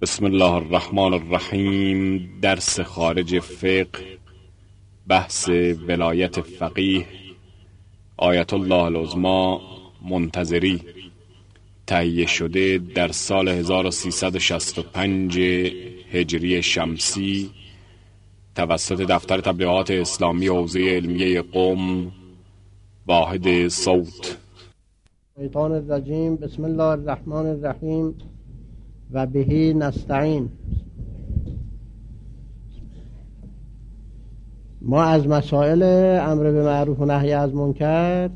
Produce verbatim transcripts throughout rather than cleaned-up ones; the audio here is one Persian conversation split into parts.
بسم الله الرحمن الرحیم. درس خارج فقه، بحث ولایت فقیه آیت الله العظمی منتظری، تهیه شده در سال هزار و سیصد و شصت و پنج هجری شمسی توسط دفتر تبلیغات اسلامی حوزه علمیه قم، واحد صوت. شیطان الرجیم. بسم الله الرحمن الرحیم و بهی نستعین. ما از مسائل امر به معروف و نهی از منکر،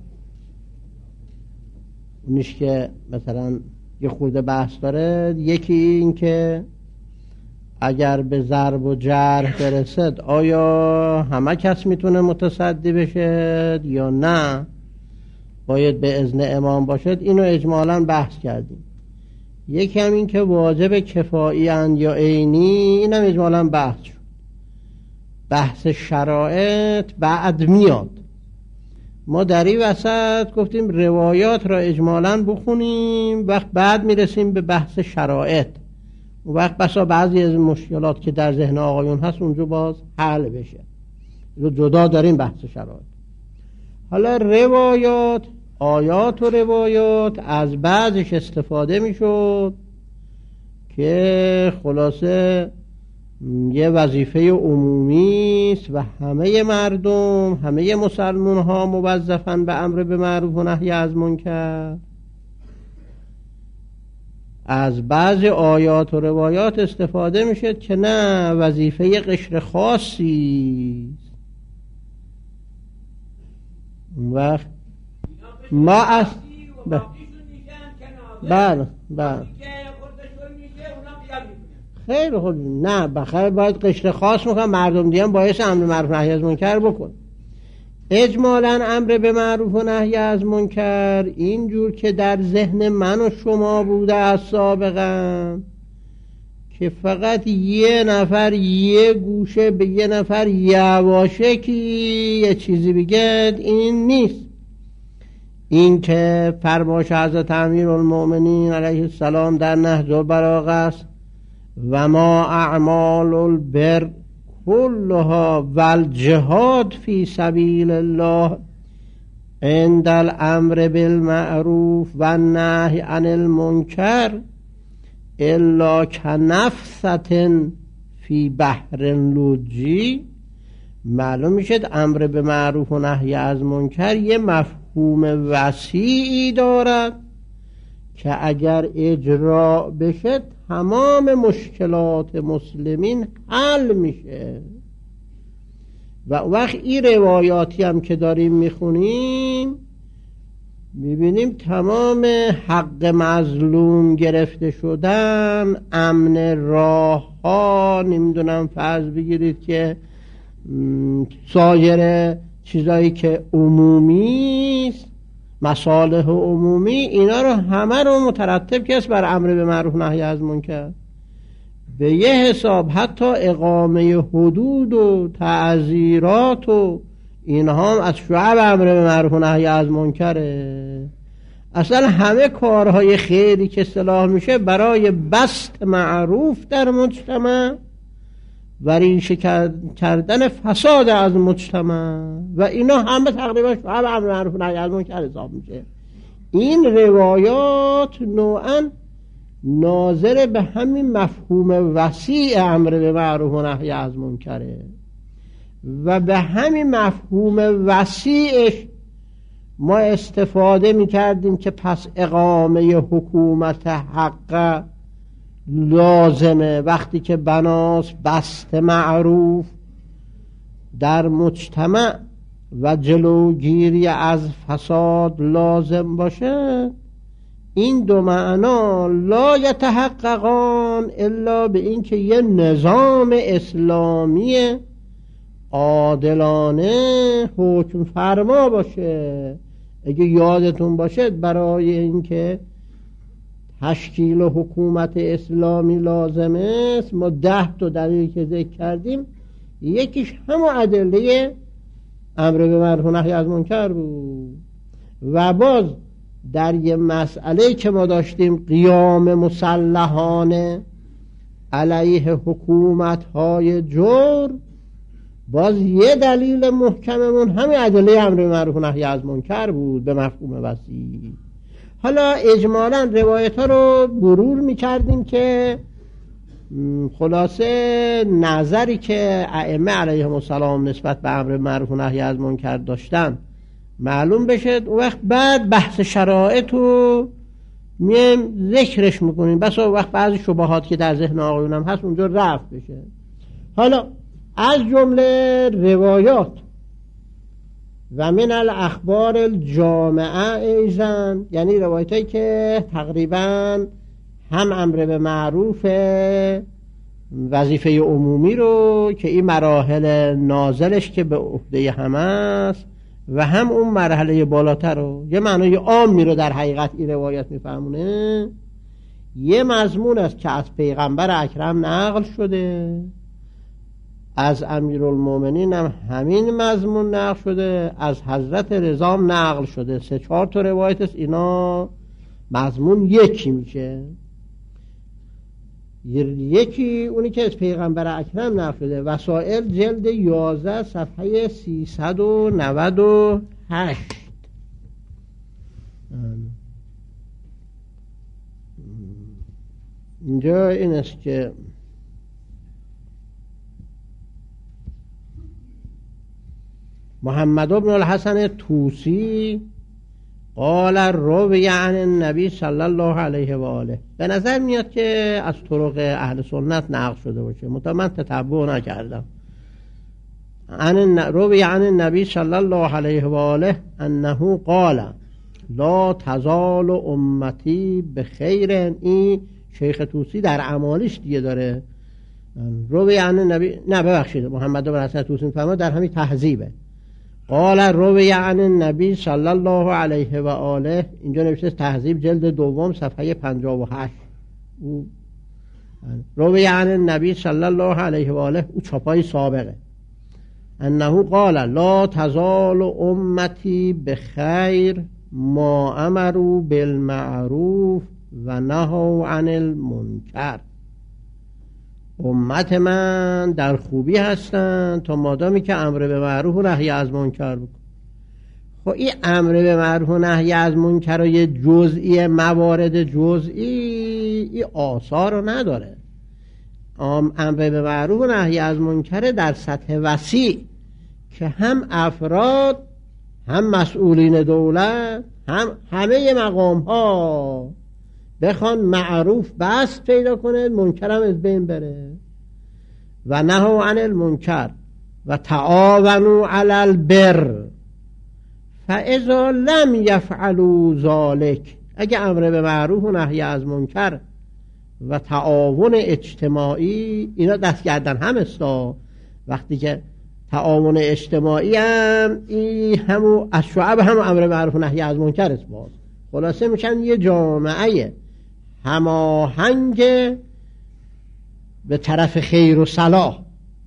اونیش که مثلا یه خورده بحث داره، یکی این که اگر به ضرب و جرح برسد آیا همه کس میتونه متصدی بشه یا نه باید به اذن امام باشد. اینو اجمالاً بحث کردیم. یکی هم این که واجب کفایی اند یا عینی، اینم اجمالاً بحث شد. بحث شرایط بعد میاد. ما در این وسط گفتیم روایات را اجمالاً بخونیم، وقت بعد میرسیم به بحث شرایط. اون وقت بسا بعضی از مشکلات که در ذهن آقایون هست اونجا باز حل بشه. رو جدا داریم بحث شرایط. حالا روایات، آیات و روایات از بعضش استفاده میشد که خلاصه یه وظیفه عمومی است و همه مردم، همه مسلمان ها موظفن به امر به معروف و نهی از منکر. از بعض آیات و روایات استفاده میشد که نه، وظیفه قشر خاصی است. وقت ما از بله بله خیلی خوب، نه بخیر باید قشر خاص میکنم، مردم دیگه باعث امر معروف نهی از منکر بکن. اجمالاً امر به معروف و نهی از منکر اینجور که در ذهن من و شما بوده از سابقا که فقط یه نفر یه گوشه به یه نفر یواشکی یه چیزی بگه، این نیست. این که فرمایش حضرت امیرالمؤمنین علیه السلام در نهج البلاغه است و ما اعمال البر کلها والجهاد فی سبیل الله عند الامر بالمعروف و النهی عن المنکر الا کنفثة فی بحر لجی. معلوم میشد امر به معروف و نهی از منکر یه مفهوم وسیعی دارد که اگر اجرا بشه تمام مشکلات مسلمین حل میشه. و وقت این روایاتی هم که داریم میخونیم میبینیم تمام حق مظلوم گرفته شدن، امن راه ها، نمیدونم فرض بگیرید که سایر چیزایی که عمومی است، مصالح عمومی، اینا رو همه رو مترتب کس بر امر به معروف نهی از منکر. به یه حساب حتی اقامه حدود و تعزیرات و اینها هم از شعب امر به معروف نهی از منکره. اصلا همه کارهای خیری که اصطلاح میشه برای بسط معروف در مجتمع و ریشه کردن فساد از مجتمع و اینا همه تقریبا شعب امر به معروف نهی از منکر حساب میشه. این روایات نوعا ناظر به همین مفهوم وسیع امر به معروف و نهی از منکره و به همین مفهوم وسیعش ما استفاده میکردیم که پس اقامه حکومت حق لازمه. وقتی که بناس بسط معروف در مجتمع و جلوگیری از فساد لازم باشه، این دو معنا لا یتحققان الا به این که یه نظام اسلامی عادلانه حکم فرما باشه. اگه یادتون باشه برای این که تشکیل حکومت اسلامی لازمه است، ما ده تا دلیل که ذکر کردیم، یکیش همون ادله امر به معروف و نهی از منکر بود. و باز در یه مسئله که ما داشتیم قیام مسلحانه علیه حکومت های جور، باز یه دلیل محکممون همین ادله امر به معروف و نهی از منکر بود به مفهوم وسیع. حالا اجمالا روایت ها رو مرور میکردیم که خلاصه نظری که ائمه علیهم السلام نسبت به امر معروف و نهی از منکر داشتن معلوم بشه. اون وقت بعد بحث شرایط رو میایم ذکرش میکنیم، بس اون وقت بعضی شبهات که در ذهن آقایونم هست اونجا رفع بشه. حالا از جمله روایات و من الاخبار الجامعه ایزن، یعنی روایت هایی که تقریبا هم امر به معروف وظیفه عمومی رو که این مراحل نازلش که به عهده همه است و هم اون مرحله بالاتر رو، یه معنای عامی رو در حقیقت این روایت میفهمونه. یه مضمون است که از پیغمبر اکرم نقل شده، از امیرالمومنین هم همین مضمون نقل شده، از حضرت رضا نقل شده. سه چهار تا روایت است، اینا مضمون یکی میشه. یکی اونی که از پیغمبر اکرم نقل شده، وسائل جلد یازده صفحه سیصد و نود و هشت. اینجا این است که محمد بن الحسن طوسی قال روی عن النبی صلی الله علیه و آله. به نظر میاد که از طرق اهل سنت نقل شده باشه، مطمئن من تتبع نکردم. عن روی عن النبی صلی الله علیه و آله انه قال لا تزال امتی بخیر. این شیخ طوسی در اعمالش دیگه داره روی عن النبی، نه ببخشید محمد بن الحسن طوسی میفهمه در همین تهذیبه. قال روی عن النبی صلی الله علیه و آله، اینجا نوشته تهذیب جلد دوم صفحه پنجاه و هشت. روی عن النبی صلی الله علیه و آله او چاپای سابقه. انه قال لا تزال امتی بخیر ما امروا بالمعروف و نهوا عن المنکر. امت من در خوبی هستن تا مادامی که امر به معروف و نهی از منکر بکن. خب این امر به معروف و نهی از منکرای جزئی، موارد جزئی، این آثار رو نداره. امر به معروف و نهی از منکر در سطح وسیع که هم افراد، هم مسئولین دولت، هم همه مقام ها بخوان معروف بست پیدا کنه، منکر هم از بین بره. و نهوا عن المنکر و تعاونوا علی البر فاذا لم یفعلوا ذلک. اگه امر به معروف و نهی از منکر و تعاون اجتماعی اینا دست گردن هم استا، وقتی که تعاون اجتماعی هم این همو از شعب هم امر به معروف و نهی از منکر است، باز خلاصه میشن یه جامعه هماهنگ به طرف خیر و صلاح.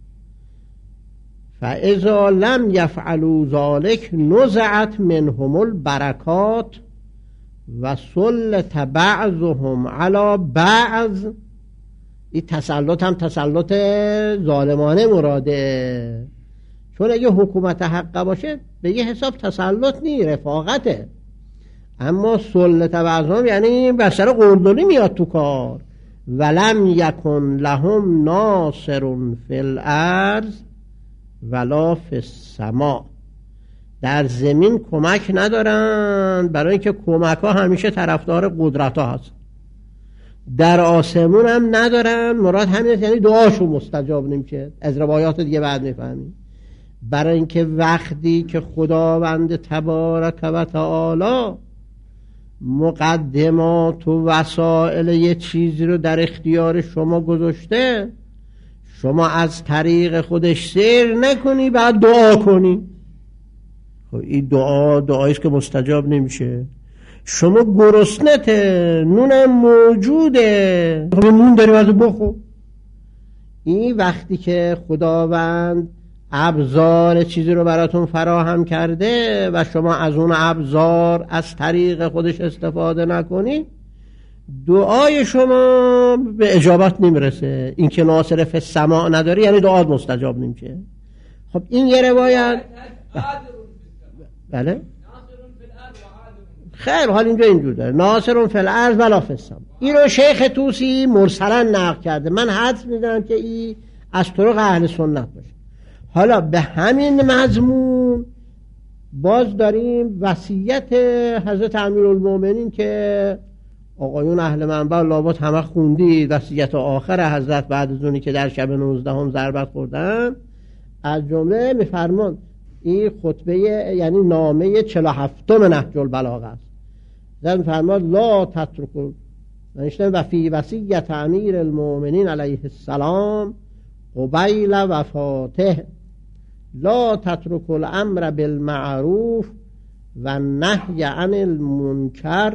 فاذا لم یفعلوا ذلک نزعت منهم البرکات و سلط بعضهم علی بعض. این تسلط هم تسلط ظالمانه مراده، چون اگه حکومت حق باشه به یه حساب تسلط نی، رفاقته. اما سلط بعضهم یعنی بسر قلدری میاد تو کار. ولم یکن لهم ناصر فی الارض ولا فی السماء. در زمین کمک ندارن، برای اینکه کمک ها همیشه طرفدار قدرت ها هست. در آسمون هم ندارن، مراد همین است، یعنی دعاشو مستجاب نمیشه. از روایات دیگه بعد میفهمیم. برای اینکه وقتی که خداوند تبارک و تعالی مقدمات و وسائل یه چیزی رو در اختیار شما گذاشته، شما از طریق خودش سیر نکنی بعد دعا کنی. خب این دعا دعاییست که مستجاب نمیشه. شما گرسنته، نونم موجوده، خب نون داریم از بخور. این وقتی که خداوند ابزار چیزی رو براتون فراهم کرده و شما از اون ابزار از طریق خودش استفاده نکنی، دعای شما به اجابت نمیرسه. این که ناصر فی السماع نداری یعنی دعات مستجاب نمیشه. خب این یه روایت. بله خیر، حال اینجا اینجور داره ناصر فی الارض ولا فی السماء. این رو شیخ طوسی مرسلا نقل کرده. من حدس میدم که این از طرق اهل سنت باشه. حالا به همین مضمون باز داریم وصیت حضرت امیرالمومنین که آقایون اهل منبع لابد همه خوندید، وصیت آخر حضرت بعد از اونی که در شب نوزدهم ضربت خوردن. از جمله میفرمان این خطبه یعنی نامه چهل و هفتم نهج البلاغه است. در میفرمان لا تترکوا و فی وصیت امیر المؤمنین علیه السلام قبیل وفاته لا تترکوا الامر بالمعروف و نهی عن المنکر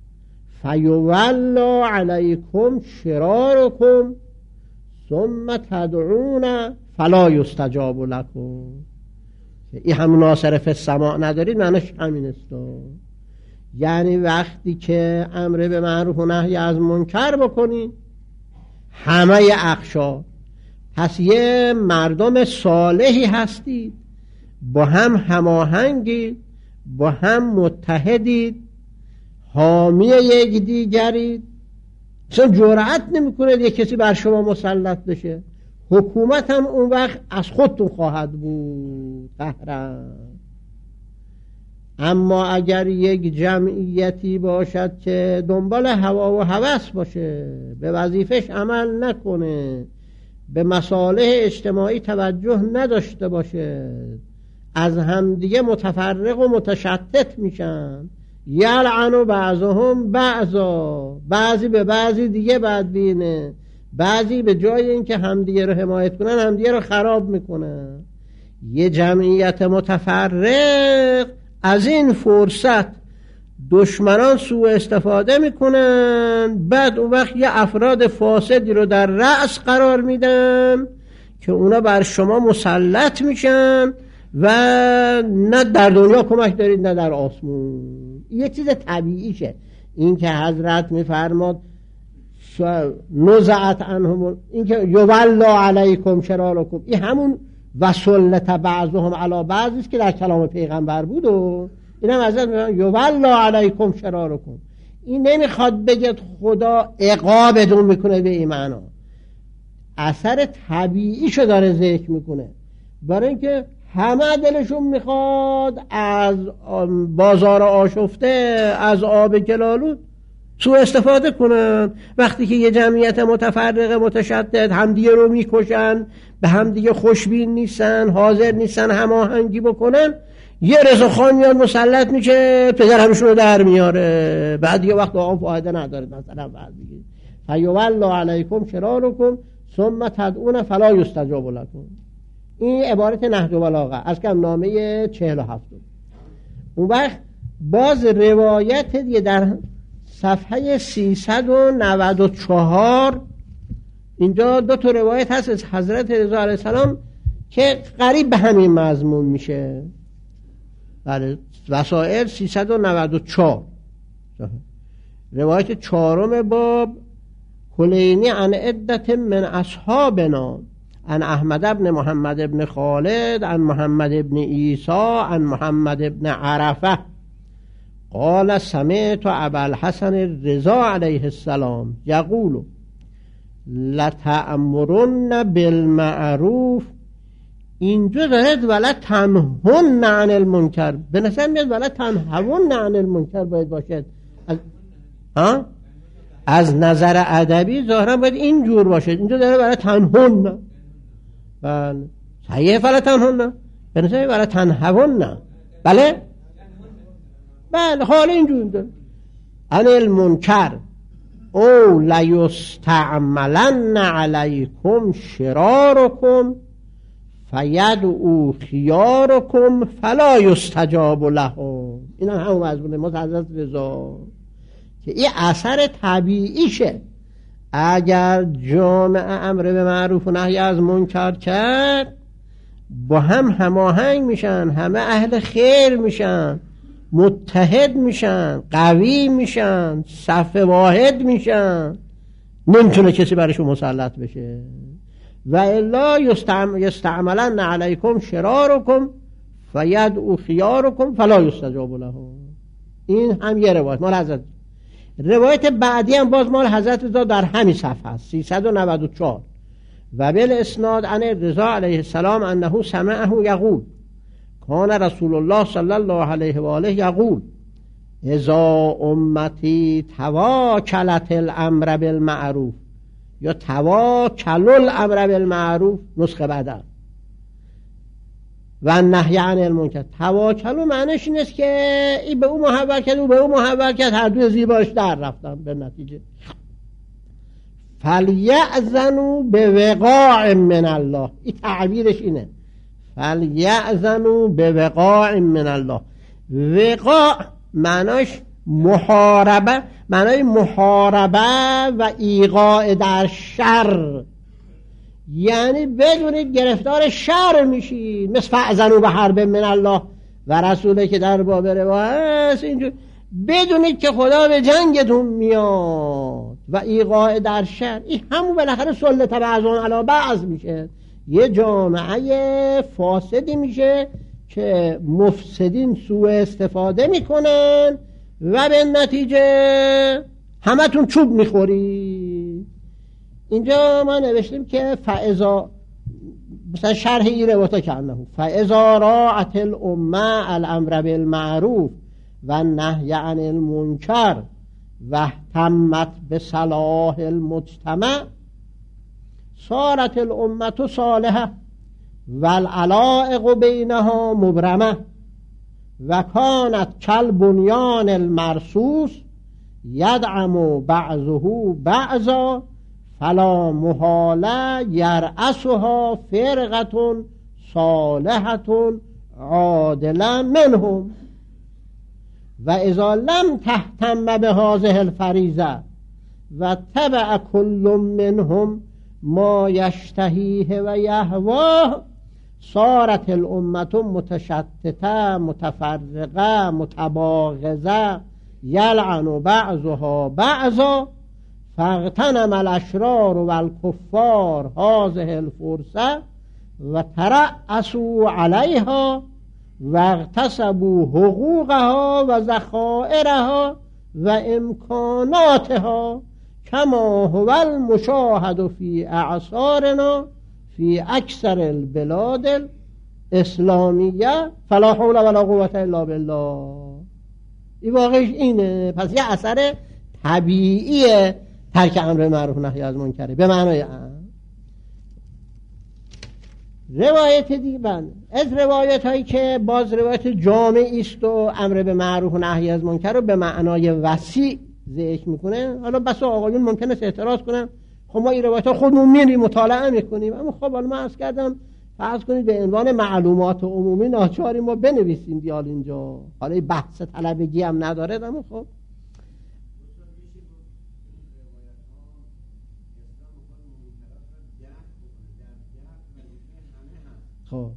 فیولا علیکم شرارکم ثم تدعون فلا یستجاب لکم. این همون ناصر فی السماع ندارید معنیش همین است. یعنی وقتی که امر به معروف و نهی از منکر بکنید همه اقشار، پس یه مردم صالحی هستید، با هم هماهنگید، با هم متحدید، حامی یک دیگرید، چون جرأت نمی‌کنید یک کسی بر شما مسلط بشه. حکومت هم اون وقت از خودتون خواهد بود قهرا. اما اگر یک جمعیتی باشد که دنبال هوا و هوس باشه، به وظیفش عمل نکنه، به مصالح اجتماعی توجه نداشته باشه، از همدیگه متفرق و متشتت میشن، یلعنو بعضهم بعضا، بعضی به بعضی دیگه بدبینه، بعضی به جای اینکه همدیگه رو حمایت کنن همدیگه رو خراب میکنن. یه جمعیت متفرق از این فرصت دشمنان سوء استفاده میکنن، بعد اون وقت یه افراد فاسدی رو در رأس قرار میدن که اونا بر شما مسلط میشن و نه در دنیا کمک دارید نه در آسمون. یه چیز طبیعیشه. این که حضرت میفرماد نزعت عنهم، این که یولا علیکم شرارکم، این همون وسلط بعضهم علی بعض است که در کلام پیغمبر بود و این هم حضرت میفرماد یولا علیکم شرارکم. این نمیخواد بگید خدا عقابتون میکنه به این معنا، اثر طبیعیشو داره ذکر میکنه. برای اینکه همه دلشون میخواد از بازار آشفته، از آب گلالود سوء استفاده کنن. وقتی که یه جمعیت متفرقه متشدد همدیگه رو میکشن، به همدیگه خوشبین نیستن، حاضر نیستن هماهنگی بکنن، یه رضا خان میاد مسلط میشه، پدر همشون رو در میاره، بعد یه وقت آن فایده نداره. مثلا بعد بگید فیولا علیکم شرارکم ثم تدعون فلا یستجاب لکم. این عبارت نهج البلاغه از کم نامه چهل و هفت. اون وقت باز روایت دیگه در صفحه سیصد و نود و چهار اینجا دو تا روایت هست از حضرت رضا علیه السلام که قریب به همین مضمون میشه. بله، وسائل سیصد و نود و چهار روایت چهارم باب کلینی عن عدت من اصحابنا عن احمد ابن محمد ابن خالد عن محمد ابن عیسی عن محمد ابن عرفه قال سمعت ابا الحسن الرضا علیه السلام یقول لتأمرن بالمعروف. اینجا دارد ولا تنهون عن المنکر، به نظر میاد ولا تنهون عن المنکر باید باشد. از, ها؟ از نظر ادبی ظاهرا باید اینجور باشد. اینجا داره ولا تنهون. بله صحیح، ولا تنهون، به نظر ولا تنهون. بله بله حالا اینجور داره عن المنکر او لیستعملن علیکم شرارکم فیدعو خیارکم فلا یستجاب لهم. این هم همون مضمون ما حضرت رضا که این اثر طبیعیشه. اگر جامعه امر به معروف و نهی از منکر کرد با هم هماهنگ میشن، همه اهل خیر میشن، متحد میشن، قوی میشن، صف واحد میشن، نمیتونه کسی برشون مسلط بشه. و الا یستعملن علیکم شرارکم فیدعوا خیارکم فلا یستجاب لهم. این هم یه روایت مال حضرت. روایت بعدی هم باز مال حضرت رضا در همین صفحه است، سیصد و نود و چهار. و بالاسناد عن رضا علیه السلام انه سمعه یقول کان رسول الله صلی الله علیه و آله یقول اذا امتی تواکلت الامر بالمعروف، یا تواکل الامر بالمعروف نسخه بعد، و نهی عن المنکر. تواکل معنیش این است که این به او محول کرد، او به او محول کرد، هر دو زیباش در رفتن به نتیجه. فلیأذنوا بوقاع من الله، این تعبیرش اینه، فلیأذنوا بوقاع من الله. وقاع معناش محاربه، معنای محاربه و ایقاع در شر، یعنی بدونید گرفتار شر میشید، مثل فأذنوا بحرب من الله و رسوله که در باب روایت اینجور، بدونید که خدا به جنگتون میاد و ایقاع در شر. این همون بالاخره سلط بعضون علی بعض میشه، یه جامعه فاسدی میشه که مفسدین سوء استفاده میکنن و به نتیجه همتون چوب میخوری. اینجا ما نوشتیم که فاذا، مثلا شرح این روایت کنه، فاذا راعت الامه الامر بالمعروف و نهی عن المنکر و اهتمت بصلاح المجتمع صارت الامه صالحه و العلائق بینها مبرمه و کانت کالبنیان المرصوص یدعم بعضه بعضا فلا محاله یرأسها فرقه صالحه عادله منهم و اذا لم تهتم بهذه الفریضه و تبع كل منهم ما یشتهیه و یهواه صارت الامه متشتته متفرقه متباغضه یلعن بعضها بعضا فاغتنم الاشرار و الکفار هذه الفرصه و ترأسوا علیها و اغتصبوا حقوقها و ذخائرها و امکاناتها کما هو المشاهد فی اعصارنا فی اکثر البلاد الاسلامیه فلا حول ولا قوة الا بالله. این واقعش اینه. پس یه اثر طبیعی ترک امر معروف و نهی از منکر به معنای امر. روایت دیگر از روایت هایی که باز روایت جامعی است و امر به معروف و نهی از منکر رو به معنای وسیع ذکر میکنه. حالا بس آقایون ممکنه اعتراض کنن خب ما این روایت ها خودمون میریم مطالعه میکنیم، اما خب حالا من عرض کردم فرض کنید به عنوان معلومات عمومی ناچاری ما بنویسیم دیال اینجا، حالا بحث طلبگی هم نداره، اما خب خب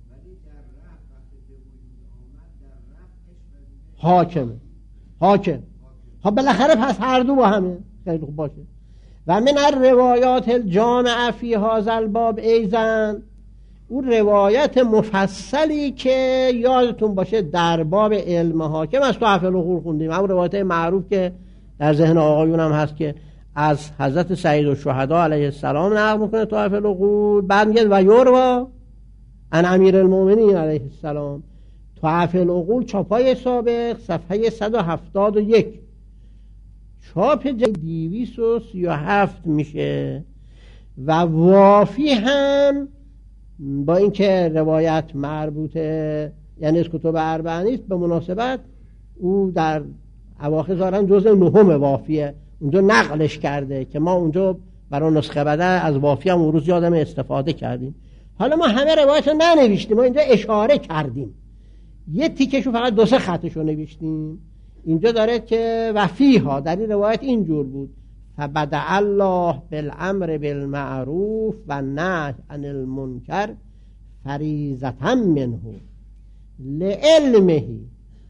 حاکمه حاکم ها بالاخره پس هر دو با همه. خیلی خوب باشه. و من الروایات الجامعه فی هذا الباب ایضا، اون روایت مفصلی که یادتون باشه در باب علم حاکم از تحفه العقول خوندیم، همون روایت معروف که در ذهن آقایون هم هست که از حضرت سید الشهدا علیه السلام نقل میکنه تحفه العقول، بعد میگه و یوروا ان امیر المؤمنین علیه السلام. تحفه العقول چاپای سابق صفحه صد و هفتاد و یک، چاپ دویست و سی و هفت میشه و وافی هم با اینکه روایت مربوطه یعنی از کتب اربعه نیست، به مناسبت او در اواخر ظاهرا جزء نهم وافیه اونجا نقلش کرده که ما اونجا برای نسخه بده از وافی هم اون روز یادم استفاده کردیم. حالا ما همه روایت رو ننوشتیم، ما اینجا اشاره کردیم، یه تیکشو فقط دو سه خطشو نوشتیم. اینجا داره که وفیها در این روایت اینجور بود فبدأ الله بالامر بالمعروف و نهی عن المنکر فریضة منه لعلمه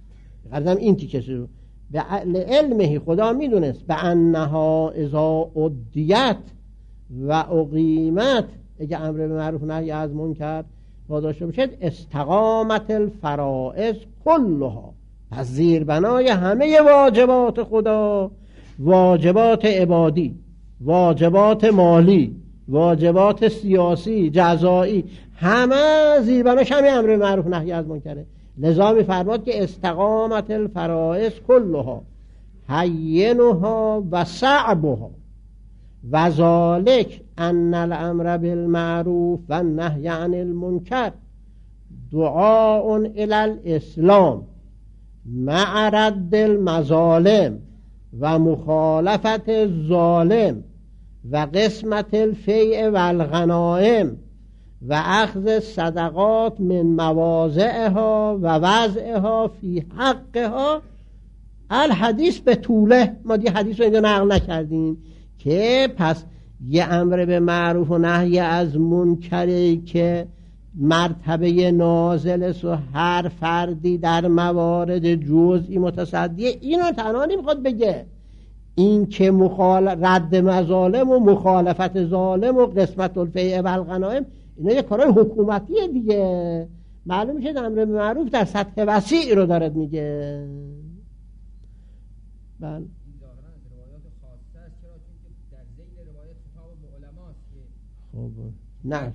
قدم این تیکه رو به علمه خدا میدونست به انها اذا ادیت و اقیمت، اگه امر به معروف نهی از منکر واداشته بشه استقامت الفرائض کلها، پس زیربنای همه واجبات خدا، واجبات عبادی، واجبات مالی، واجبات سیاسی، جزایی، همه زیربناش همه امر به معروف نهی از منکره. لذا می‌فرماد که استقامت الفرائض کلها هینها و صعبها و ذالک ان الامر بالمعروف و النهی عن المنکر دعاء الی الاسلام مع رد المظالم و مخالفت الظالم و قسمت الفیء و الغنائم و اخذ الصدقات من مواضعها و وضعها فی حقها. الحدیث به طوله، ما دی حدیث رو اینجا نقل نکردیم که پس یه امر به معروف و نهی از منکری که مرتبه نازل است و هر فردی در موارد جزئی متصدیه، اینو تنها نمیخواد بگه، این که مخال... رد مظالم و مخالفت ظالم و قسمت الفیء و الغنائم اینا یه کارهای حکومتیه دیگه. معلوم میشه امر به معروف در سطح وسیع رو دارد میگه. بله خب نه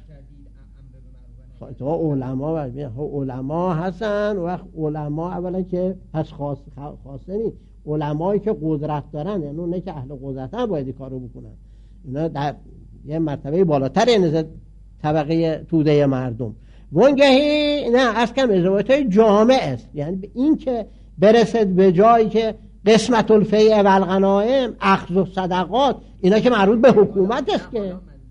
تو علما علما هستن، و علما اولا که پس خاص خاصه نی علمایی که قدرت دارن، یعنی اونه که اهل قدرتن باید کارو بکنن، اینا در یه مرتبه بالاتر نزد طبقه توده مردم. وانگهی نه از کم ازوایتای جامع است، یعنی این که برسد به جایی که قسمت الفیء و الغنائم، اخذ و صدقات، اینا که مربوط به حکومت است که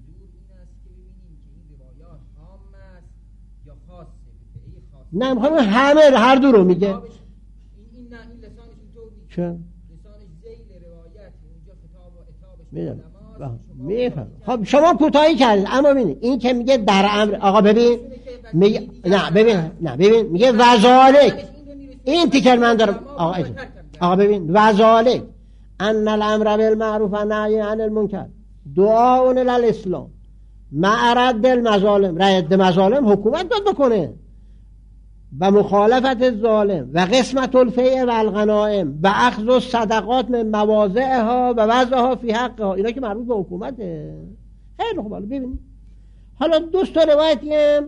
نه میخوام همه هر دو رو میگه. این نه این لسانش اینطور نیست، چه؟ لسانش ذیل روایت اونجا خطاب و عتابش میدونم میفهم. خب شما کوتاهی کردید، اما ببینید این که میگه در امر، آقا ببین میگه نه ببین نه ببین میگه وذالک، این تیکر من دارم آقا ایجا. آقا ببین وذالک ان الامر بالمعروف و نهی عن المنکر دعاء الی الاسلام مع رد المظالم، رد مظالم حکومت باید بکنه، و مخالفت ظالم و قسمت الفیء و الغنائم و اخذ الصدقات من مواضعها و وضعها فی حقها، اینا که مربوط به حکومته. خیلی خوب. حالا ببینید حالا دو تا روایتی هم،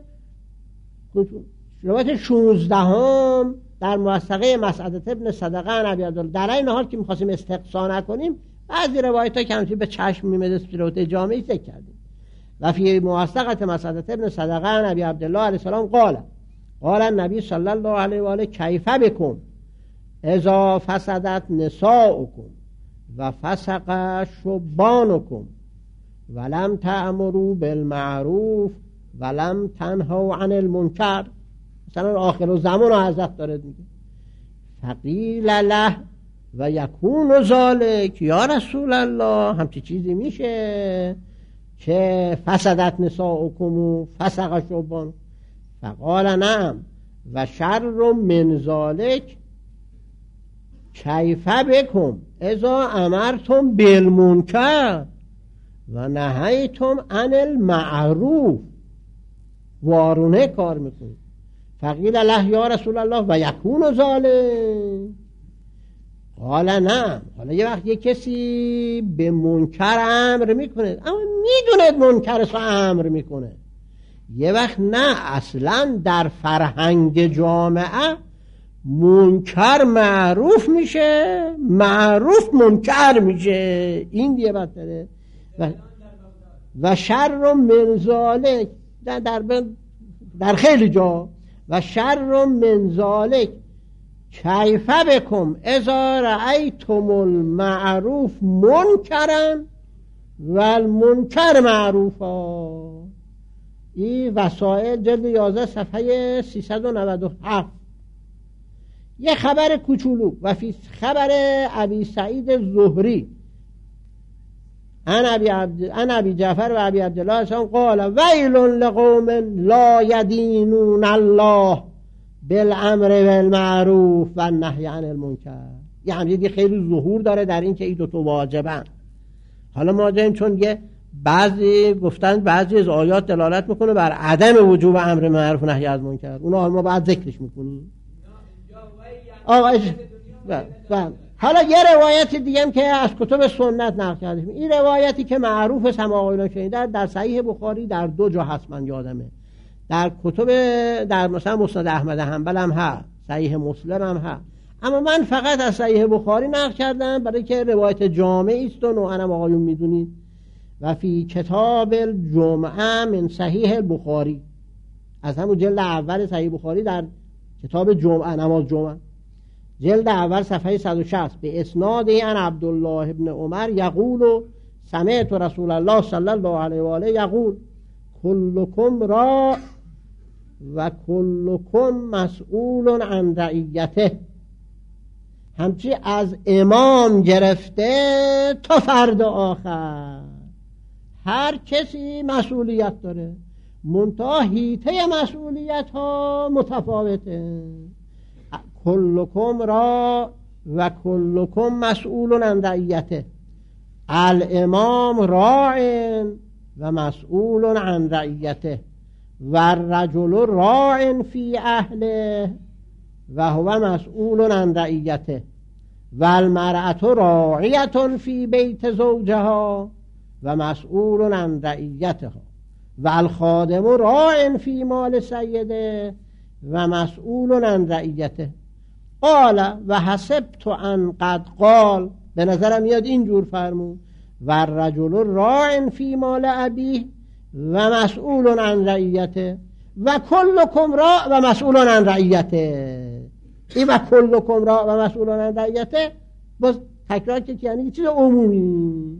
روایت شانزده هم در موثقه مسعدة ابن صدقه عن ابی عبدالله، در این حال که می‌خواستیم استقصا نکنیم بعضی روایت‌ها که همچنین به چشم می‌آمد صورت جامعی ذکر کردیم. و فی موثقه مسعدة ابن صدقه عن ابی عبدالله علیه السلام قال قال النبی صلی الله علیه و آله کیف بکم اذا فسدت نساؤکم و فسق شبانکم ولم تأمروا بالمعروف ولم تنهوا عن المنکر. مثلا آخر الزمان رو حضرت داره میگه فقیل له و یکون ذالک یا رسول الله، همچی چیزی میشه که فسدت نساؤکم و فسق شبان؟ فقال نعم و شر من ذالک کیف بکم اذا امرتم بالمنکر و نهیتم عن المعروف. وارونه کار میکنید. فقیل له یا رسول الله و یکون ذالک قال نعم. حالا یه وقت یه کسی به منکر امر میکنه اما میدوند منکرش امر میکنه، یه وقت نه اصلا در فرهنگ جامعه منکر معروف میشه، معروف منکر میشه، این دیگه بدتره. و, و شر من ذالک در, در, در خیلی جا و شر من ذالک کیف بکم اذا رأیتم المعروف منکرا و المنکر معروفا. این وسائل جلد یازده صفحه سیصد و نود و هفت. یه خبر کوچولو و فی خبر ابی سعید زهری ان ابی عبد ان ابی جعفر و ابی عبدالله قال ویل لقوم لا یدینون الله بالامر بالمعروف و نهی عن المنکر. یه همزیدی خیلی ظهور داره در این که این دو تا واجبن. حالا ما داریم چون یه بعضی گفتن بعضی از آیات دلالت میکنه بر عدم وجوب امر معروف و نهی از منکر، اونا ما بعد ذکرش میکنیم. آقا بله. حالا یه روایت دیگه هم که از کتب سنت نقل کردیم، این روایتی که معروف است هم آقایان شنیدن، در صحیح بخاری در دو جا هست، من یادمه در کتب در مثلا مسند احمد حنبل هم هست، صحیح مسلم هم هست، اما من فقط از صحیح بخاری نقل کردم برای که روایت جامعی است و نوعا هم آقایون میدونید. و فی کتاب الجمعه من صحیح بخاری، از همون جلد اول صحیح بخاری در کتاب جمعه، نماز جمعه، جلد اول صفحه صد و شصت، به اسنادی عن عبدالله ابن عمر یقول سمعت رسول الله صلی الله علیه و آله یقول کلکم را و کلکم مسئول عن رعیته. همچی از امام گرفته تا فرد آخر هر کسی مسئولیت داره، منتها حیطه مسئولیت ها متفاوته. کلکم را و کلکم مسئول عن رعیته، الامام راع و مسئول عن رعیته و الرجل راع فی اهله و هو مسئول عن رعیته و المرأة راعیة فی بیت زوجها و مسئول عن رعیتها و الخادم راع فی مال سیده و مسئول عن رعیته. قال و حسبت ان قد قال، به نظرم میاد اینجور فرمود و الرجل راع فی مال ابیه و مسئول عن رعیته و کلکم راع و مسئول عن رعیته. این و کلکم راع و مسئول عن رعیته باز تکرار که یعنی چیز عمومی.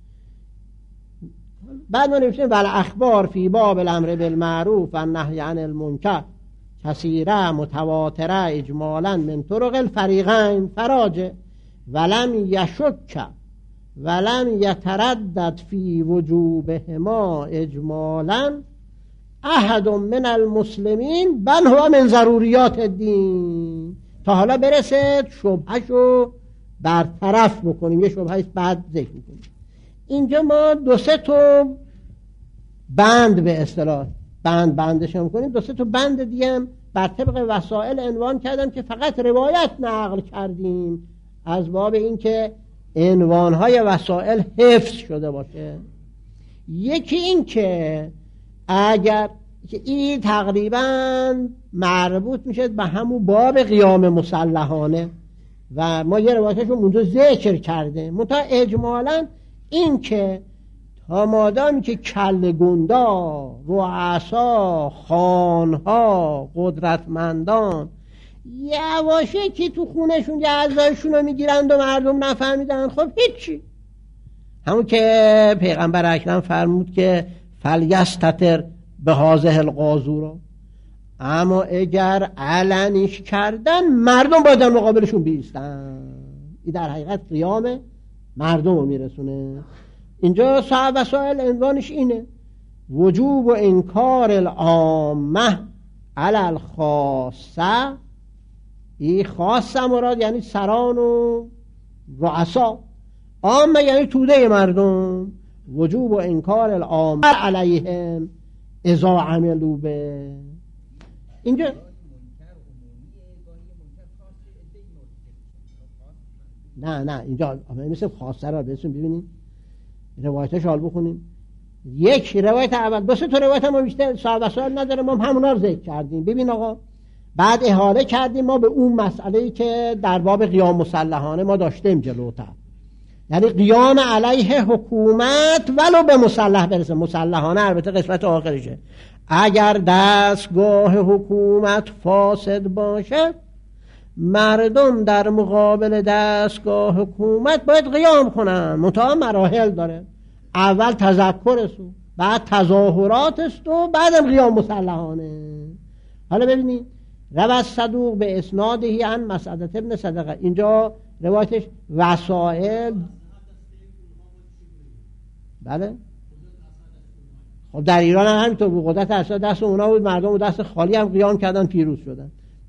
بعد ما نوشتیم ول اخبار فی باب الامر بالمعروف و النهی عن المنکر کثیره متواتره اجمالا من طرق الفریقین فراجع ولم یشک ولم یتردد فی وجوبهما اجمالا احد من المسلمین بل هو من ضروریات الدین. تا حالا برسه شبهشو برطرف بکنیم، یه شبهش بعد ذکر میکنیم. اینجا ما دو سه تا بند به اصطلاح بند بندش هم کنیم، دو سه تا بند دیگه هم بر طبق وسائل عنوان کردم که فقط روایت نقل کردیم از باب این که عنوانهای وسائل حفظ شده باشه. یکی این که اگر که این تقریبا مربوط میشه به همون باب قیام مسلحانه و ما یه روایتش رو اونجا ذکر کرده، منتها اجمالا این که تا مادامی که کل گندا، رؤسا، خانها، قدرتمندان یواشه که تو خونشون یه اعضایشون رو میگیرند و مردم نفهمیدن، خب هیچی. همون که پیغمبر اکرم فرمود که فلیستتر به هازه القاذورا، اما اگر علنیش کردن مردم باید در مقابلشون بیستن. این در حقیقت قیام مردم رو میرسونه. اینجا صاحب وسائل عنوانش اینه وجوب و انکار العامه علی الخاصه. این خاصه مراد یعنی سران و رؤسا، عامه یعنی توده مردم. وجوب و انکار العامه علیهم اذا عملوا به. اینجا نه نه اینجا مثل خاصه را بسیم ببینیم روایتش حال بخونیم. یک روایت اول، دو سه تا روایت ما بیشتر صاحب وسائل نداره، ما همونا رو ذکر کردیم. ببین آقا، بعد احاله کردیم ما به اون مسئله‌ای که در باب قیام مسلحانه ما داشتیم جلوتر، یعنی قیام علیه حکومت ولو به مسلح برسه. مسلحانه البته قسمت آخرشه. اگر دستگاه حکومت فاسد باشه مردم در مقابل دستگاه حکومت باید قیام کنن، منتها مراحل داره. اول تذکر است، بعد تظاهرات است و بعدم قیام مسلحانه. حالا ببینید رواه صدوق به اسنادهی عن مسعدة ابن صدقه، اینجا روایتش وسائل. بله خب در ایران هم همینطور بود، قدرت اسد دست اونا بود، مردم و دست خالی هم قیام کردن، پیروز شدن.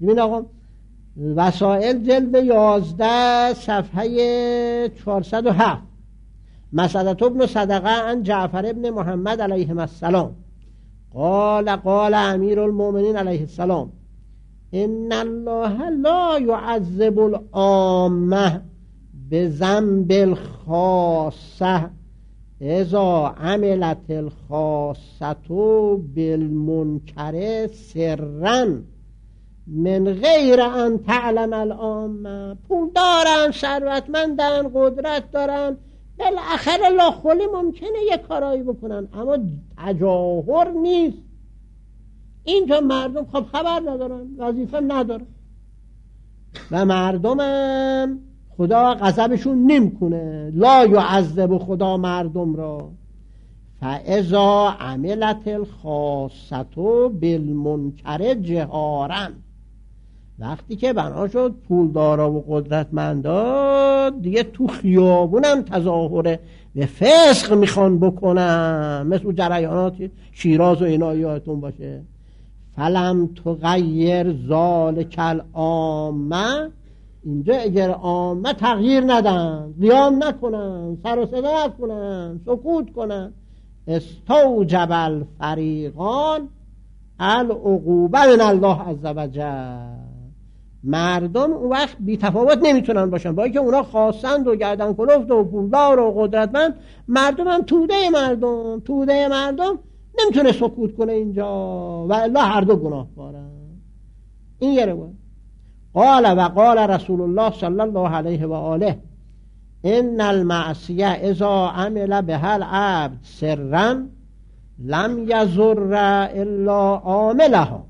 ببین آقا، وسائل جلد یازده صفحه چهارصد و هفت. مسعدة ابن صدقه عن جعفر ابن محمد علیه السلام قال قال امیر المؤمنین علیه السلام ان الله لا يعذب العامه بذنب الخاصه اذا عملت الخاصه بالمنکر سرا من غیر ان تعلم العامه. پول دارن، ثروتمندن، قدرت دارن، بالاخره لاخولی ممکنه یه کارایی بکنن، اما تجاهر نیست. اینجا مردم خب خبر ندارن، وظیفه ندارن و مردمم خدا غضبشون نمیکنه. لا یعذب خدا مردم را. فاذا عملت الخاصه بالمنکر جهارا، وقتی که بنا شد پولدارا و قدرتمندا دیگه تو خیابونم تظاهر به فسق میخوان بکنن، مثل جریانات شیراز و اینا یادتون باشه. فلم تغیر ذالک العامه، اینجا اگر عامه تغییر ندن، قیام نکنن، سر و صدا نکنن، سکوت کنن، استوجب الفریقان العقوبه من الله عز وجل. مردم اون وقت بی تفاوت نمیتونن باشن، با اینکه اونا خواستند و گردن کلفت و پولدار و قدرتمند، مردم هم توده مردم توده مردم نمیتونه سکوت کنه اینجا، و الا هر دو گناه بارن. این یه روایت. قال و قال رسول الله صلی الله علیه و آله ان المعصیه اذا عمل بها العبد سرا لم یضر الا عاملها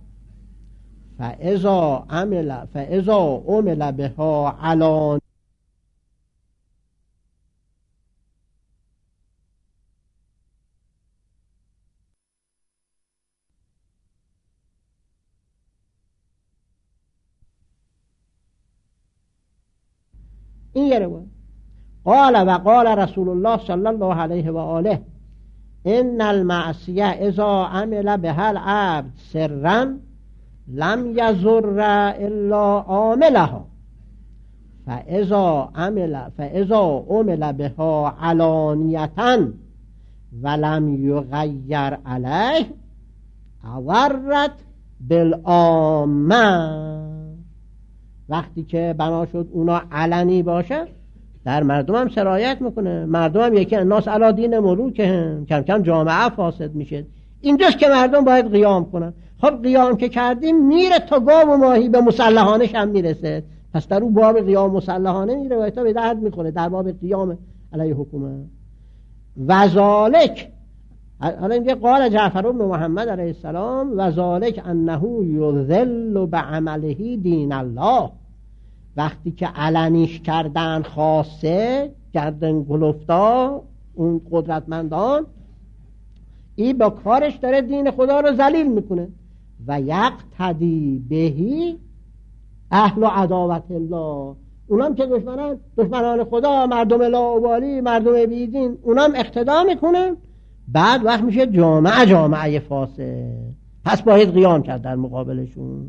فاذا عمل فاذا عمل بها علانیه این یه روایت. قال و قال رسول الله صلی الله علیه و آله ان المعصیه اذا عمل بها العبد سرا لم یضر الا عاملها فاذا عمل فاذا عمل بها علانیه ولم یغیر علیه اضرت بالعامه. وقتی که بنا شد اونا علنی باشه، در مردم هم سرایت میکنه، مردم هم یکی الناس علی دین ملوکهم، کم کم جامعه فاسد میشه. اینجاست که مردم باید قیام کنن. خب قیام که کردیم میره تا گاو و ماهی به مسلحانش هم میرسه. پس در اون باب قیام مسلحانه این روایت‌ها به درد میخوره، در باب قیام علیه حکومت. وذالک، حالا اینجا قال جعفر بن محمد علیه السلام وذالک انه یذل بعمله دین الله. وقتی که علنیش کردن خاصه گردن گلفتا اون قدرتمندان، این با کارش داره دین خدا رو ذلیل میکنه. و یقتدی بهی اهل عداوت الله، اونام که دشمنان دشمنان خدا، مردم لاابالی، مردم بیدین، اونام اقتدا میکنن. بعد وقت میشه جامعه جامعه فاسد، پس باید قیام کرد در مقابلشون.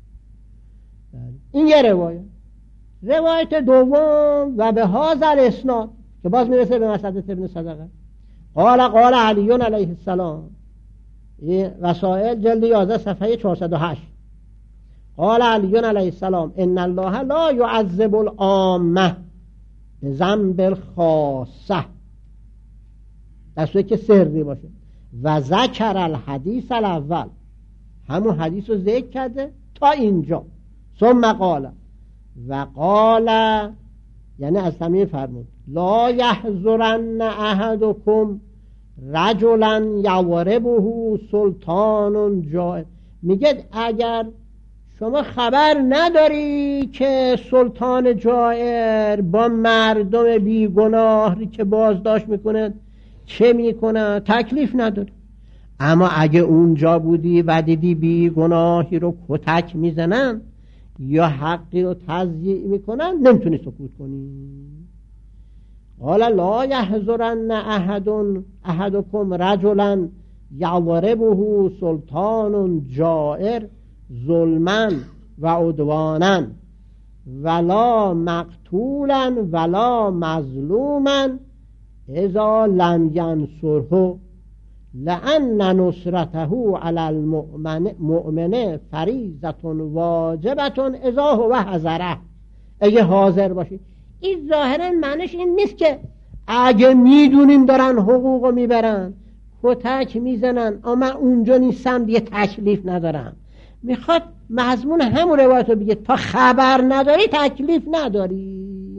این یه روایت. روایت دوم و به هازل اسناد که باز میرسه به مسعدة ابن صدقه قال قال علی علیه السلام، وسائل جلد یازده صفحه چهارصد و هشت. قال علی علیه السلام ان الله لا يعذب العامه بذنب الخاصه، در صورتی که سری باشه. و ذکر الحدیث الاول، همون حدیث رو ذکر کرده تا اینجا. ثم قال و قال، یعنی از همین فرمود لا یحضرن احدکم رجلا یوربه سلطان جائر. میگه اگر شما خبر نداری که سلطان جائر با مردم بیگناهی که بازداشت میکنه چه میکنه، تکلیف نداری. اما اگه اونجا بودی و دیدی بیگناهی رو کتک میزنن یا حقی رو تضییع میکنن، نمیتونی سکوت کنی. قال لا یحضرن احد احدکم رجلا یضربه سلطان جائر ظلما و عدوانا ولا مقتولا ولا مظلوما اذا لم ینصره لأن نصرته علی المؤمن فریضة واجبة اذا هو حضره. اگه حاضر باشی. این ظاهرا معنیش این نیست که اگه میدونیم دارن حقوقو میبرن کتک میزنن اما اونجا نیستم دیگه تکلیف ندارم. میخواد مضمون همون روایتو بگه تا خبر نداری تکلیف نداری.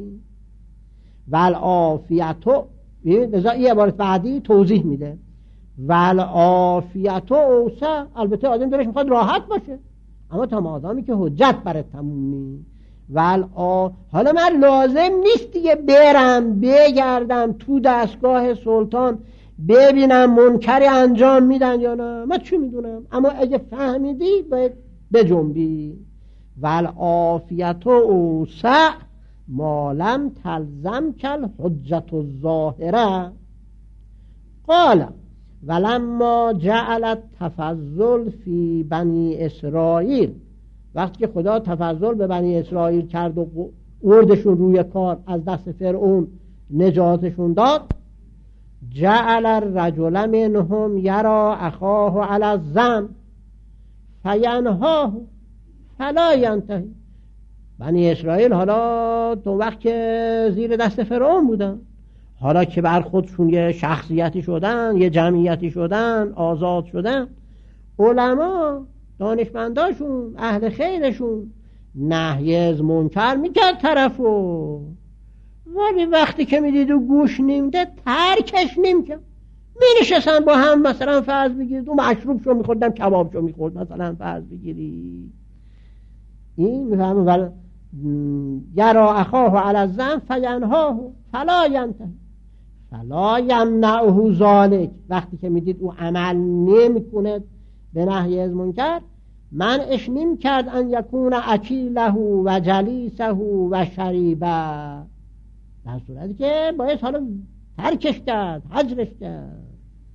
والعافیتو، لذا این عبارت بعدی توضیح میده والعافیتو اوسع. البته آدم دلش میخواد راحت باشه اما تا مادامی که حجت برات تمومی. والآ حالا من لازم نیست دیگه برم بگردم تو دستگاه سلطان ببینم منکری انجام میدن یا نه، من چی میدونم. اما اگه فهمیدی باید بجنبی. والعافیت اوسع ما لم تلزم کل حجت الظاهره. قال ولما جعل التفضل فی بنی اسرائیل، وقتی که خدا تفضل به بنی اسرائیل کرد و اردشون روی کار از دست فرعون نجاتشون داد، جعل الرجل منهم یرا اخاه علی الذنب فینهاه فلا ینتهی. بنی اسرائیل حالا تو وقت که زیر دست فرعون بودن، حالا که بر خودشون یه شخصیتی شدن، یه جمعیتی شدن، آزاد شدن، علما دانشمنداشون اهل خیرشون نهی از منکر میکرد طرفو، ولی وقتی که میدید و گوش نیمده ترکش نمیکرد. می نشستن با هم مثلا فرض بگیرید و مشروب شو میخوردن کباب شو میخورد مثلا فرض بگیری این میفهمه. ولی یرا اخاه علی الذنب فینهاه فلا ینتهی فلا یمنعه ذلک. وقتی که میدید او عمل نمیکنه به نهی از منکر، منعش نمی کرد ان یکون اکیله و جلیسه و شریبه، در صورتی که باید حالا ترکش کرد، حجرش کرد.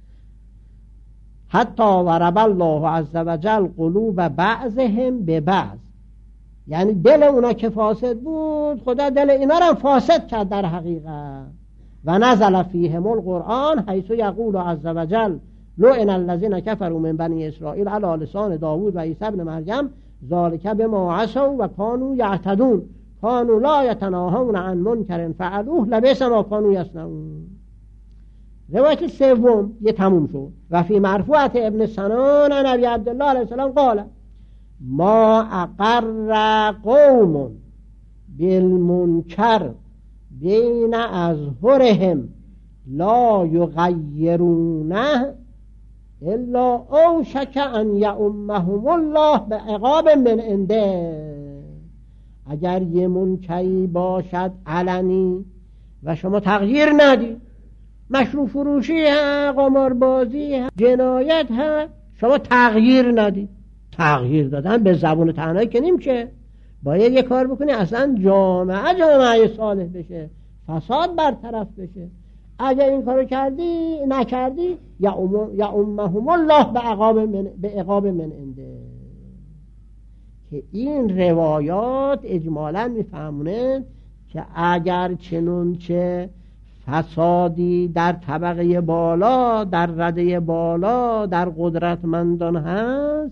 حتی ورب الله عز وجل قلوب بعضهم به بعض، یعنی دل اونا که فاسد بود خدا دل اینا را فاسد کرد در حقیقت. و نزل فیهم القرآن حیث یقول عز وجل لعن الذین کفروا من بنی اسرائیل علی لسان داوود و عیسی ابن مریم ذلک بما عصوا و کانوا یعتدون کانوا لا یتناهون عن منکر فعلوه لبئس ما کانوا یصنعون. روایت سوم یه تموم شد. و فی مرفوعه ابن سنان نبی عبدالله علیه السلام قال ما اقر قوم بالمنکر بین اظهرهم لا یغیرونه الا اوشک ان یؤمهم الله به عقاب من عنده. اگر یه منکری باشد علنی و شما تغییر ندید، مشروب فروشی ها، قماربازی ها، جنایت ها، شما تغییر ندید، تغییر دادن به زبون تنهایی که نمیشه، باید یه کار بکنی اصلا جامعه جامعه صالح بشه، فساد برطرف بشه. اگر این کارو کردی نکردی یا امهم الله به عقاب من به عقاب من عنده. که این روایات اجمالا میفهمونه که اگر چنونچه فسادی در طبقه بالا، در رده بالا، در قدرتمندان هست،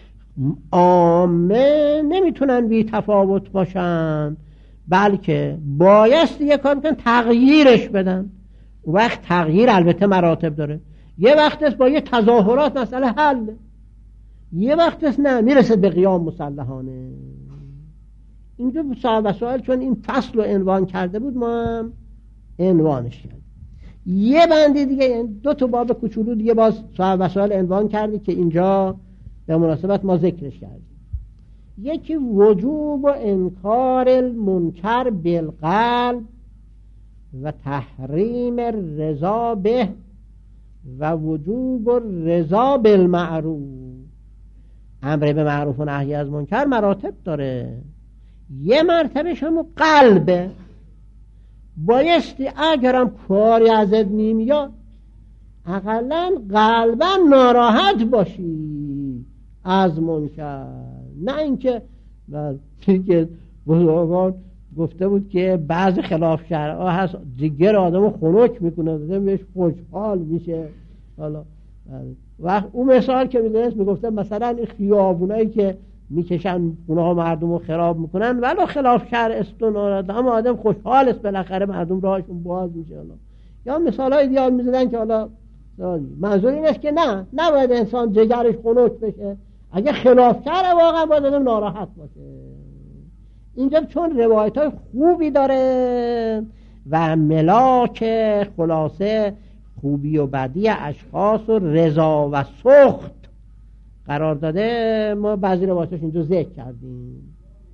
عامه نمیتونن بی تفاوت باشن، بلکه بایست یه کار کنن تغییرش بدن. وقت تغییر البته مراتب داره، یه وقت است با یه تظاهرات مسئله حل، یه وقت است نه میرسه به قیام مسلحانه. اینجا صاحب وسائل چون این فصل رو عنوان کرده بود ما هم عنوانش کرد. یه بندی دیگه دو تا باب کوچولو دیگه باز صاحب وسائل عنوان کردی که اینجا به مناسبت ما ذکرش کردیم. یکی وجوب و انکار المنکر بالقلب و تحریم رضا به و وجوب رضا بالمعروف. امر به معروف و نهی از منکر مراتب داره. یه مرتبهش هم قلبه، بایستی اگرم کاری ازت نمیاد اقلا قلبا ناراحت باشی از منکر، نه اینکه بعد که بزرگان گفته بود که بعض خلاف شرعا هست دیگر آدمو خنک میکنه، آدم بهش خوشحال میشه. حالا وقت اون مثال که میدونست میگفتن مثلا این خیابونایی که میکشن اونها مردم رو خراب میکنن ولو خلاف شرع استنارد، اما آدم خوشحال است بالاخره مردم راهشون باز میشه. حالا یا مثال های دیال میزدن که حالا منظور این است که نه، نباید انسان جگرش خنک بشه، اگه خلاف شرع واقعا باید آدم ناراحت باشه. اینجا چون روایت های خوبی داره و ملاک خلاصه خوبی و بدی اشخاص و رضا و سخط قرار داده، ما بعضی روایتاش اینجا ذکر کردیم.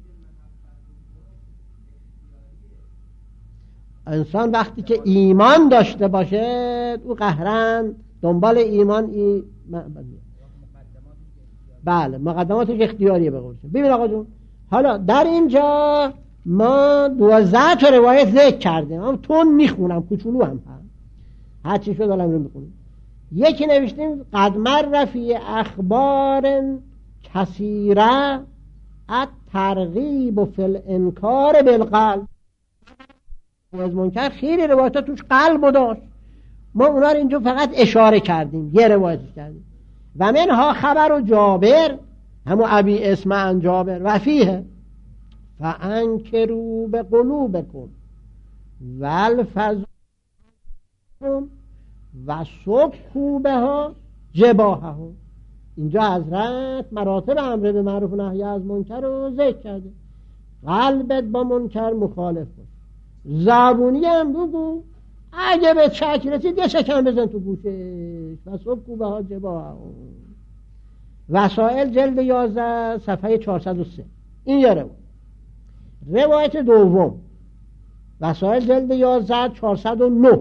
انسان وقتی که ایمان داشته باشه او قهرن دنبال ایمان ای... بله مقدماتش اختیاریه. بگوشم ببین آقا جون، حالا در اینجا ما دوازده تا روایت ذکر کردیم، هم تون میخونم کوچولو هم هم هر چی شد الان میخونیم. یکی نوشتیم قد مر فی اخبار کثیره الترغیب فی الانکار بالقلب. از منکر خیلی روایت توش قلب داشت، ما اونا رو اینجا فقط اشاره کردیم، یه روایت کردیم. و منها خبر و جابر همون ابی اسمع جابر و فیه فانکروا بقلوبکم والفظوا و سبکوا بها جباههم. اینجا حضرت مراتب امر به معروف و نهی از منکر رو ذکر کرده. قلبت با منکر مخالف باش، زبونی هم بگو، اگه به چک رسید یه شکم بزن تو گوشش. و سبکوا بها جباههم. وسائل جلد یازده صفحه چهارصد و سه. این یه روایت. روایت دوم وسائل جلد یازده چهارصد و نه.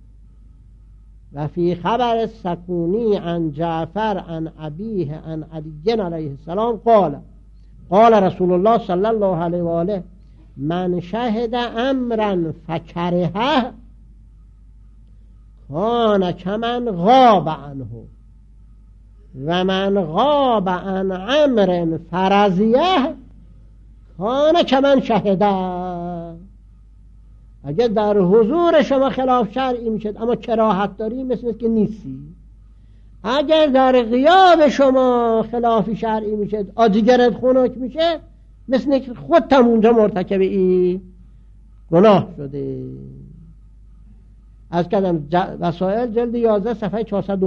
و فی خبر سکونی عن جعفر عن ابیه عن علی علیه السلام قال قال رسول الله صلی الله علیه و آله من شهد امرا فکرهه کان کمن غاب عنه و من غاب عن امر فرضیه کان کمن شهده. اگر در حضور شما خلاف شرعی میشد اما کراهت داری، مثل که نیستی. اگر در غیاب شما خلاف شرعی میشد آجگرت خنک میشه، مثل که خودتم اونجا مرتکب ای گناه شده. از کدام وسائل جلد یازده صفحه چهارصد و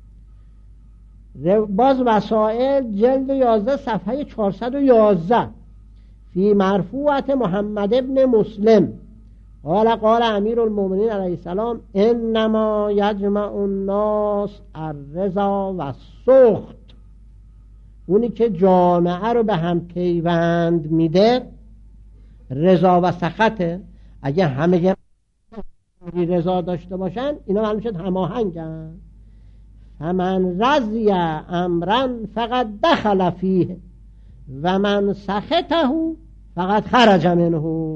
نه. باز وسائل جلد یازده صفحه چهارصد و یازده فی مرفوعت محمد ابن مسلم قال قال امیر المؤمنین علیه السلام انما یجمع الناس الرضا و السخط. اونی که جامعه رو به هم پیوند میده رضا و سخطه. اگه همه رضا داشته باشن اینا معلوم شد هماهنگن. فمن رضی امرا فقط دخل فیه و من سخطه فقط خرج منه.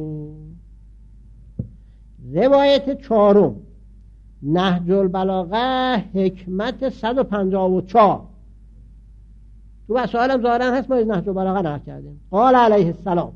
روایت چهارم نهج البلاغه حکمت صد و پنجاه و چهار. تو وسائلم ظاهرا هست، ما از نهج البلاغه نقل کردیم. قال علیه السلام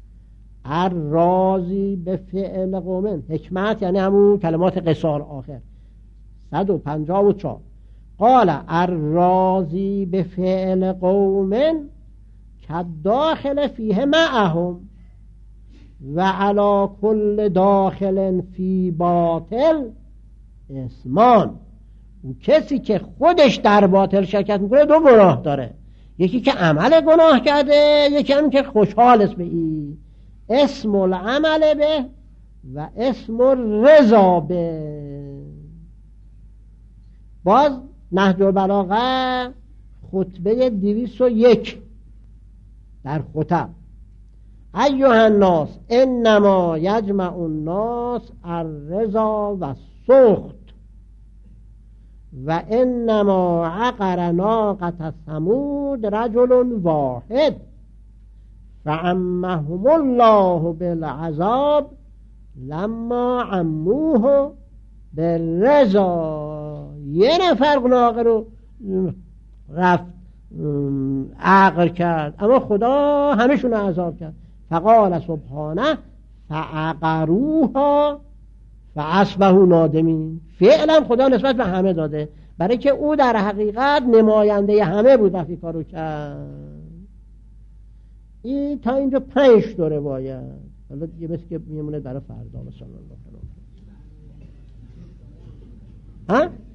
الراضی به فعل قوم. حکمت یعنی همون کلمات قصار آخر. صد و پنجاه و چهار. قال الراضی به فعل قوم که داخل فیه معهم و علا کل داخل فی باطل اسمان. اون کسی که خودش در باطل شرکت میکنه دو گناه داره، یکی که عمل گناه کرده، یکی هم که خوشحال است به این. اسم العمل به و اسم الرضا به. باز نهج البلاغه خطبه دویست و یک در خطب ایها الناس انما یجمع الناس الرضا و السخط و انما عقر ناقة ثمود رجل واحد فعمهم الله بالعذاب لما عموه بالرضا. یه نفر ناقه رو رفت عقل کرد، اما خدا همشون رو عذاب کرد. فقال سبحانه فعقروها فاصبحوا نادمین. فعلا خدا نسبت به همه داده، برای که او در حقیقت نماینده همه بود وقتی کارو کرد. این تا اینجا پنج تا روایت. حالا دیگه بس که میمونه برای فردا. صلی الله علیه و آله. ها